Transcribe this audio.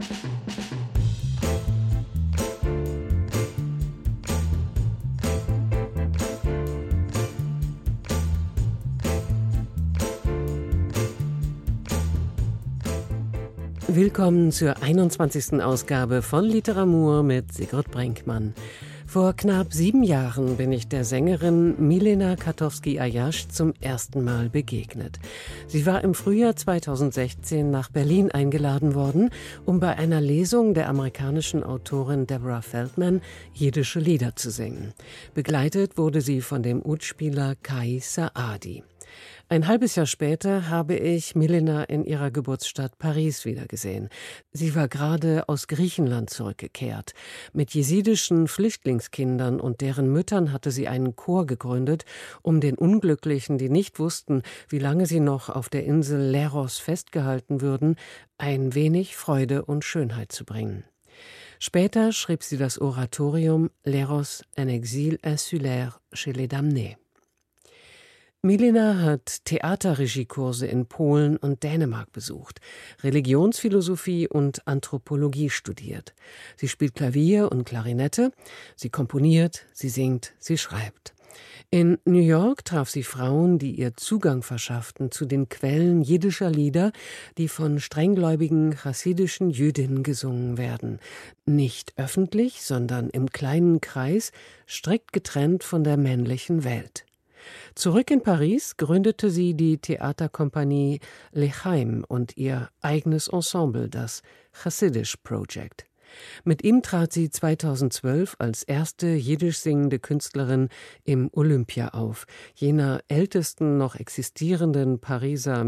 Willkommen zur 21. Ausgabe von Literamour mit Sigrid Brinkmann. Vor knapp 7 Jahren bin ich der Sängerin Milena Katowski-Ayash zum ersten Mal begegnet. Sie war im Frühjahr 2016 nach Berlin eingeladen worden, um bei einer Lesung der amerikanischen Autorin Deborah Feldman jiddische Lieder zu singen. Begleitet wurde sie von dem Udspieler Kai Saadi. Ein halbes Jahr später habe ich Milena in ihrer Geburtsstadt Paris wiedergesehen. Sie war gerade aus Griechenland zurückgekehrt. Mit jesidischen Flüchtlingskindern und deren Müttern hatte sie einen Chor gegründet, um den Unglücklichen, die nicht wussten, wie lange sie noch auf der Insel Leros festgehalten würden, ein wenig Freude und Schönheit zu bringen. Später schrieb sie das Oratorium Leros, un exil insulaire chez les damnés. Milena hat Theaterregiekurse in Polen und Dänemark besucht, Religionsphilosophie und Anthropologie studiert. Sie spielt Klavier und Klarinette, sie komponiert, sie singt, sie schreibt. In New York traf sie Frauen, die ihr Zugang verschafften zu den Quellen jiddischer Lieder, die von strenggläubigen chassidischen Jüdinnen gesungen werden. Nicht öffentlich, sondern im kleinen Kreis, strikt getrennt von der männlichen Welt. Zurück in Paris gründete sie die Theaterkompanie L'Chaim und ihr eigenes Ensemble, das Chassidish Project. Mit ihm trat sie 2012 als erste jiddisch singende Künstlerin im Olympia auf, jener ältesten noch existierenden Pariser